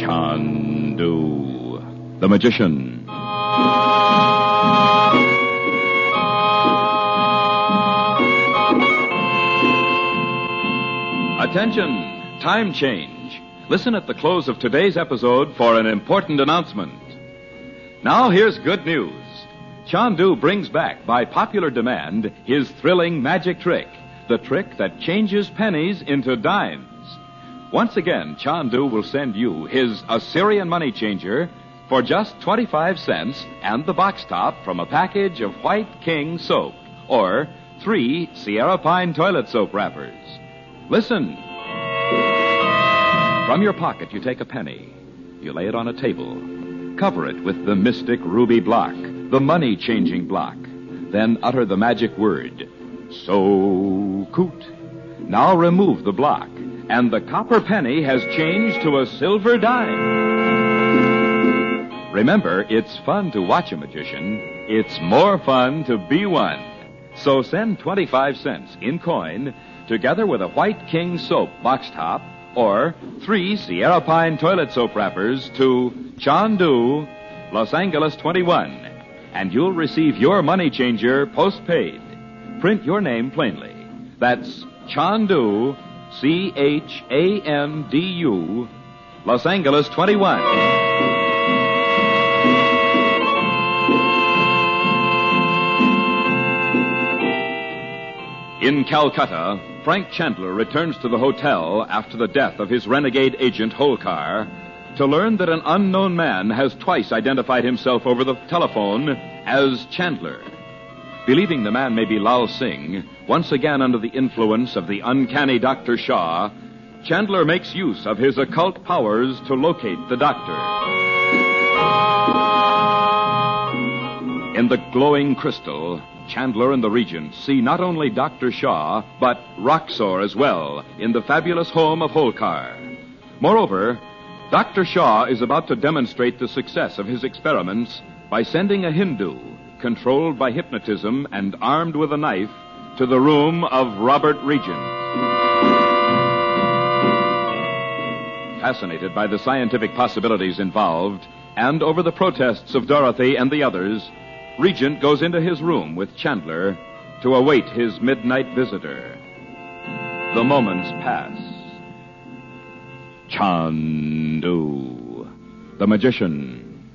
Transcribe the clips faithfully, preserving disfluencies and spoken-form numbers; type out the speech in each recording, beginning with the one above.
Chandu, the magician. Attention, time change. Listen at the close of today's episode for an important announcement. Now here's good news. Chandu brings back, by popular demand, his thrilling magic trick, the trick that changes pennies into dimes. Once again, Chandu will send you his Assyrian money changer for just twenty-five cents and the box top from a package of White King soap, or three Sierra Pine toilet soap wrappers. Listen. From your pocket, you take a penny. You lay it on a table. Cover it with the mystic ruby block, the money-changing block. Then utter the magic word, So-Coot. Now remove the block, and the copper penny has changed to a silver dime. Remember, it's fun to watch a magician. It's more fun to be one. So send twenty-five cents in coin together with a White King soap box top or three Sierra Pine toilet soap wrappers to Chandu, Los Angeles twenty-one, and you'll receive your money changer postpaid. Print your name plainly. That's Chandu, C H A N D U, Los Angeles twenty-one. In Calcutta, Frank Chandler returns to the hotel after the death of his renegade agent Holkar to learn that an unknown man has twice identified himself over the telephone as Chandler. Believing the man may be Lal Singh, once again under the influence of the uncanny Doctor Shaw, Chandler makes use of his occult powers to locate the doctor. In the glowing crystal, Chandler and the Regent see not only Doctor Shaw, but Roxor as well, in the fabulous home of Holkar. Moreover, Doctor Shaw is about to demonstrate the success of his experiments by sending a Hindu, controlled by hypnotism and armed with a knife, to the room of Robert Regent. Fascinated by the scientific possibilities involved, and over the protests of Dorothy and the others, Regent goes into his room with Chandler to await his midnight visitor. The moments pass. Chandu, the magician.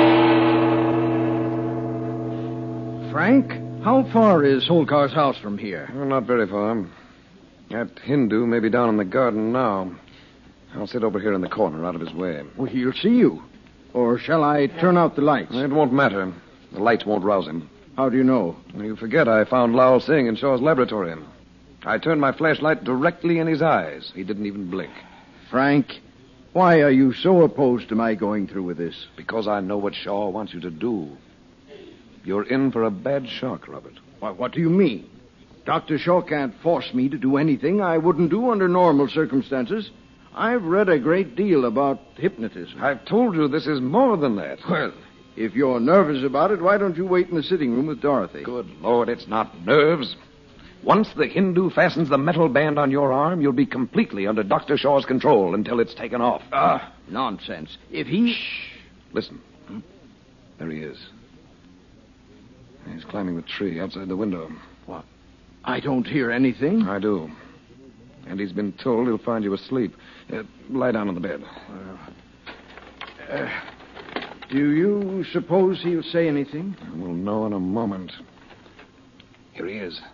Frank, how far is Holkar's house from here? Well, not very far. That Hindu may be down in the garden now. I'll sit over here in the corner, out of his way. Well, he'll see you. Or shall I turn out the lights? It won't matter. The lights won't rouse him. How do you know? You forget I found Lal Singh in Shaw's laboratory. I turned my flashlight directly in his eyes. He didn't even blink. Frank, why are you so opposed to my going through with this? Because I know what Shaw wants you to do. You're in for a bad shock, Robert. Why, what do you mean? Doctor Shaw can't force me to do anything I wouldn't do under normal circumstances. I've read a great deal about hypnotism. I've told you this is more than that. Well, if you're nervous about it, why don't you wait in the sitting room with Dorothy? Good Lord, it's not nerves. Once the Hindu fastens the metal band on your arm, you'll be completely under Doctor Shaw's control until it's taken off. Ah, nonsense. If he... Shh. Listen. Hmm? There he is. He's climbing the tree outside the window. What? I don't hear anything. I do. And he's been told he'll find you asleep. Uh, lie down on the bed. Uh, uh, do you suppose he'll say anything? We'll know in a moment. Here he is.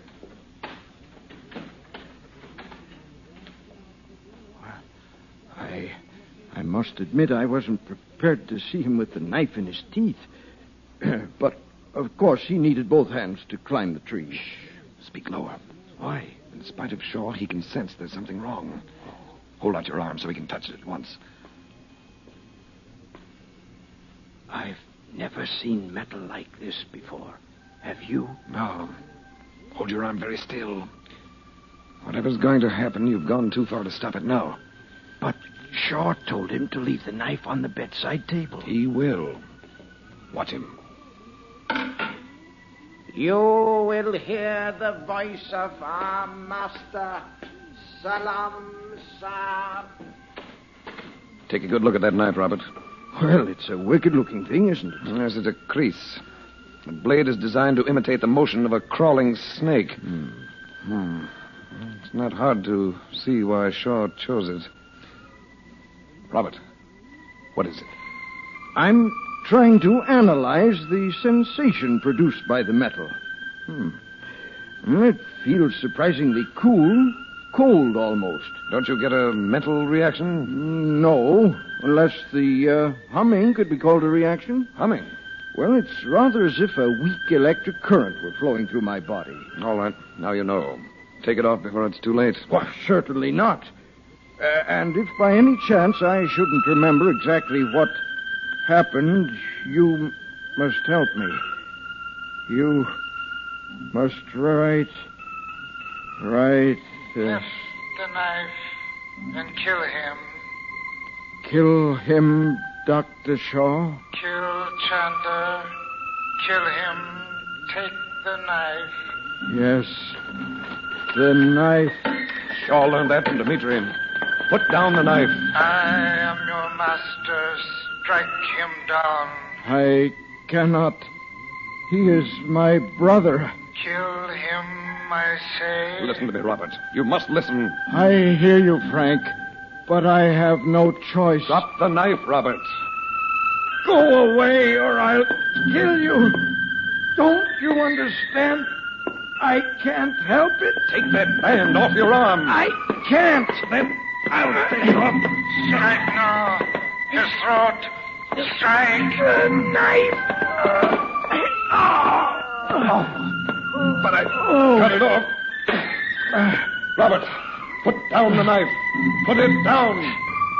I, I must admit I wasn't prepared to see him with the knife in his teeth. But, of course, he needed both hands to climb the tree. Shh. Speak lower. Why? In spite of Shaw, he can sense there's something wrong. Hold out your arm so he can touch it at once. I've never seen metal like this before. Have you? No. Hold your arm very still. Whatever's going to happen, you've gone too far to stop it now. But Shaw told him to leave the knife on the bedside table. He will. Watch him. You will hear the voice of our master, Salam Sar. Take a good look at that knife, Robert. Well, it's a wicked-looking thing, isn't it? Yes, it's a crease. The blade is designed to imitate the motion of a crawling snake. Hmm. Hmm. It's not hard to see why Shaw chose it. Robert, what is it? I'm trying to analyze the sensation produced by the metal. Hmm. It feels surprisingly cool, cold almost. Don't you get a mental reaction? No, unless the uh, humming could be called a reaction. Humming? Well, it's rather as if a weak electric current were flowing through my body. All right, now you know. Take it off before it's too late. Why, certainly not. Uh, and if by any chance I shouldn't remember exactly what happened, you must help me. You must write... write... Uh, Lift the knife and kill him. Kill him, Doctor Shaw? Kill Chandler. Kill him. Take the knife. Yes. The knife. Shaw learned that from Dimitri. Put down the knife. I am your master. Strike him down. I cannot. He is my brother. Kill him, I say. Listen to me, Robert. You must listen. I hear you, Frank, but I have no choice. Drop the knife, Robert. Go away or I'll kill you. Don't you understand? I can't help it. Take that band off your arm. I can't. Then I'll take it off. Strike now. His throat. Strike. The knife. But I cut it off. Robert, put down the knife. Put it down.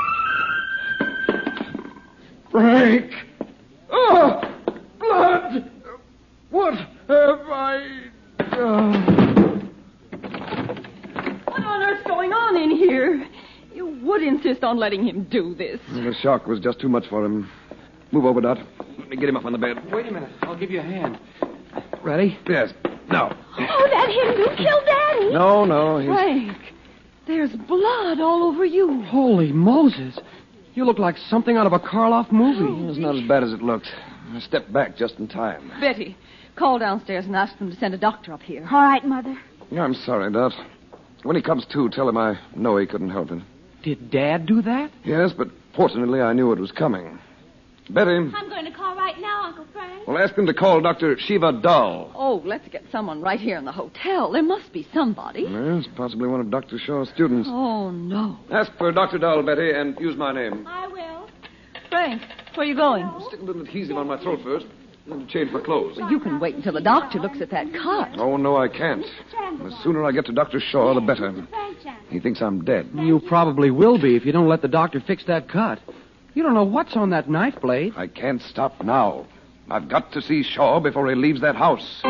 Frank. Oh, blood. What have I done? What on earth's going on in here? You would insist on letting him do this. The shock was just too much for him. Move over, Dot. Let me get him up on the bed. Wait a minute. I'll give you a hand. Ready? Yes. Now. Oh, that Hindu killed Daddy. No, no. He's... Frank, there's blood all over you. Holy Moses. You look like something out of a Karloff movie. It's not as bad as it looks. I stepped back just in time. Betty, call downstairs and ask them to send a doctor up here. All right, Mother. I'm sorry, Dot. When he comes to, tell him I know he couldn't help it. Did Dad do that? Yes, but fortunately I knew it was coming. Betty. I'm going to call right now, Uncle Frank. Well, ask him to call Doctor Shiva Dal. Oh, let's get someone right here in the hotel. There must be somebody. Yes, possibly one of Doctor Shaw's students. Oh, no. Ask for Doctor Dal, Betty, and use my name. I will. Frank, where are you going? Stick a little adhesive on my throat first, and then change my clothes. Well, you can wait until the doctor looks at that cut. Oh, no, I can't. The sooner I get to Doctor Shaw, the better. He thinks I'm dead. You probably will be if you don't let the doctor fix that cut. You don't know what's on that knife blade. I can't stop now. I've got to see Shaw before he leaves that house.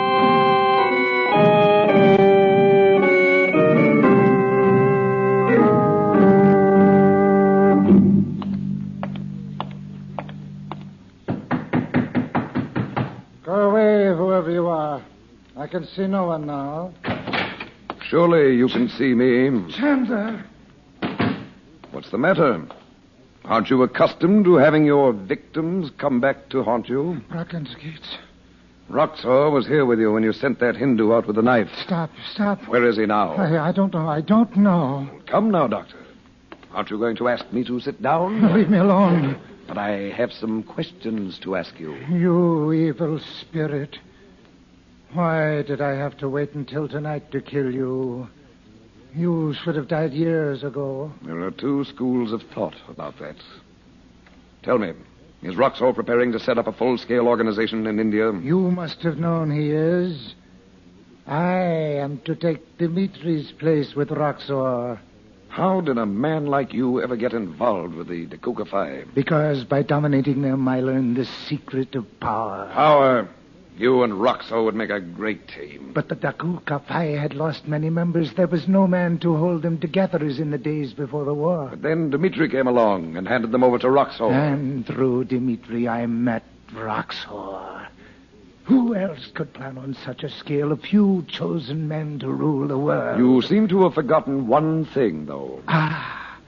Go away, whoever you are. I can see no one now. Surely you can see me. Chandler. What's the matter? Aren't you accustomed to having your victims come back to haunt you? Brockens Gates. Roxor was here with you when you sent that Hindu out with the knife. Stop, stop. Where is he now? I, I don't know. I don't know. Come now, Doctor. Aren't you going to ask me to sit down? Leave me alone. But I have some questions to ask you. You evil spirit. Why did I have to wait until tonight to kill you? You should have died years ago. There are two schools of thought about that. Tell me, is Roxor preparing to set up a full-scale organization in India? You must have known he is. I am to take Dimitri's place with Roxor. How did a man like you ever get involved with the Dakukafai? Because by dominating them, I learned the secret of power. Power? You and Roxor would make a great team. But the Dakukafai had lost many members. There was no man to hold them together as in the days before the war. But then Dimitri came along and handed them over to Roxor. And through Dimitri, I met Roxor. Who else could plan on such a scale? A few chosen men to rule the world. You seem to have forgotten one thing, though. Ah,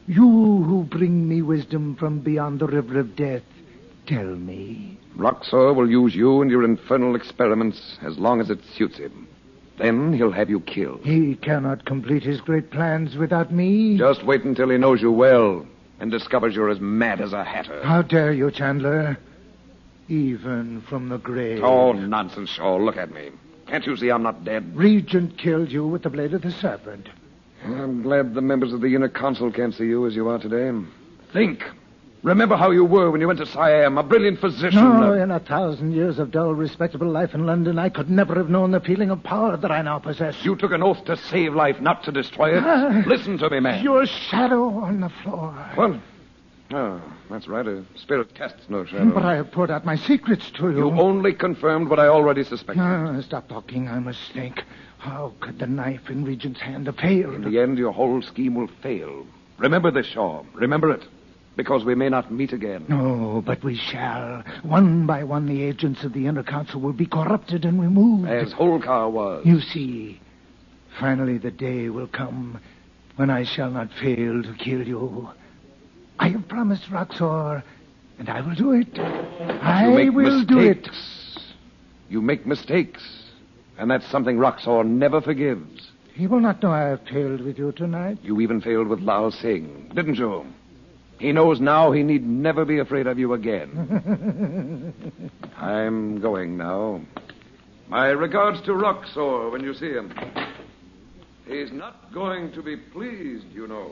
You who bring me wisdom from beyond the river of death, tell me. Roxor will use you and your infernal experiments as long as it suits him. Then he'll have you killed. He cannot complete his great plans without me. Just wait until he knows you well and discovers you're as mad as a hatter. How dare you, Chandler? Even from the grave. Oh, nonsense, Shaw. Look at me. Can't you see I'm not dead? Regent killed you with the blade of the serpent. I'm glad the members of the inner council can't see you as you are today. Think. Remember how you were when you went to Siam, a brilliant physician. No, a... in a thousand years of dull, respectable life in London, I could never have known the feeling of power that I now possess. You took an oath to save life, not to destroy it. Uh, Listen to me, man. Your shadow on the floor. What? Oh, that's right. A spirit casts no shadow. But I have poured out my secrets to you. You only confirmed what I already suspected. Uh, stop talking. I must think. How could the knife in Regent's hand have failed? In the end, your whole scheme will fail. Remember this, Shaw. Remember it. Because we may not meet again. No, but we shall. One by one, the agents of the inner council will be corrupted and removed. As Holkar was. You see, finally the day will come when I shall not fail to kill you. I have promised Roxor, and I will do it. I you make will mistakes. do it. You make mistakes, and that's something Roxor never forgives. He will not know I have failed with you tonight. You even failed with Lal Singh, didn't you? He knows now he need never be afraid of you again. I'm going now. My regards to Roxor when you see him. He's not going to be pleased, you know.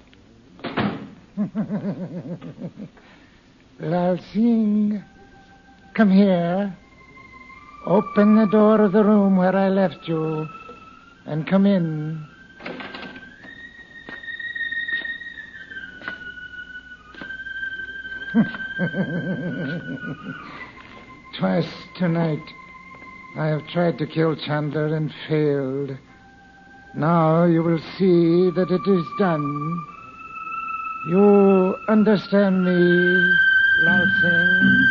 Lal Singh, come here. Open the door of the room where I left you and come in. Twice tonight, I have tried to kill Chandler and failed. Now you will see that it is done. You understand me, Lal Singh?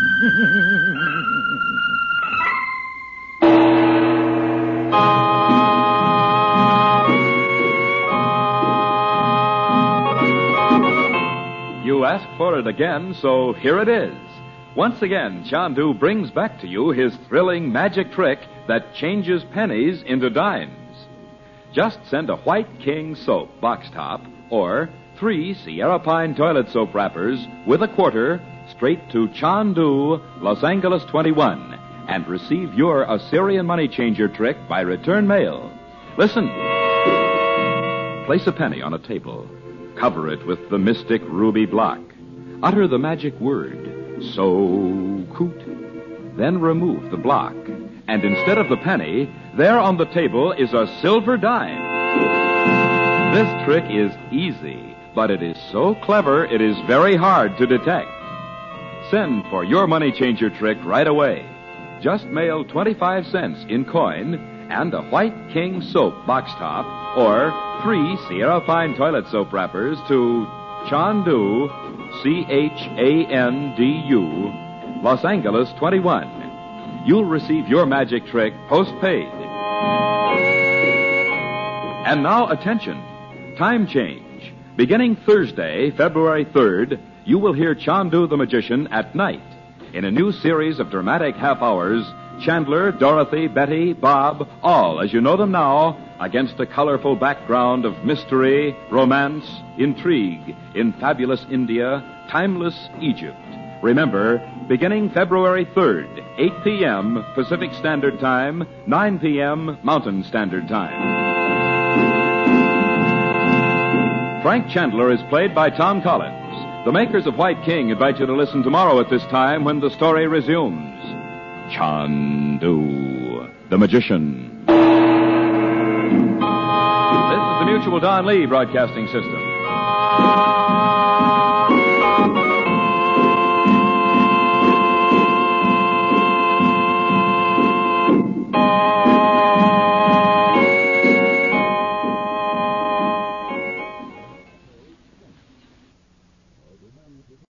You asked for it again, so here it is. Once again, Chandu brings back to you his thrilling magic trick that changes pennies into dimes. Just send a White King soap box top or three Sierra Pine toilet soap wrappers with a quarter straight to Chandu, Los Angeles twenty-one, and receive your Assyrian money changer trick by return mail. Listen. Place a penny on a table. Cover it with the mystic ruby block. Utter the magic word, so coot. Then remove the block. And instead of the penny, there on the table is a silver dime. This trick is easy, but it is so clever it is very hard to detect. Send for your money changer trick right away. Just mail twenty-five cents in coin and a White King soap box top or three Sierra Pine toilet soap wrappers to Chandu, C H A N D U, Los Angeles twenty-one. You'll receive your magic trick postpaid. And now, attention. Time change. Beginning Thursday, February third, you will hear Chandu the Magician at night in a new series of dramatic half hours. Chandler, Dorothy, Betty, Bob, all as you know them now, against a colorful background of mystery, romance, intrigue in fabulous India, timeless Egypt. Remember, beginning February third, eight p.m. Pacific Standard Time, nine p.m. Mountain Standard Time. Frank Chandler is played by Tom Collins. The makers of White King invite you to listen tomorrow at this time when the story resumes. Chandu, the Magician. This is the Mutual Don Lee Broadcasting System.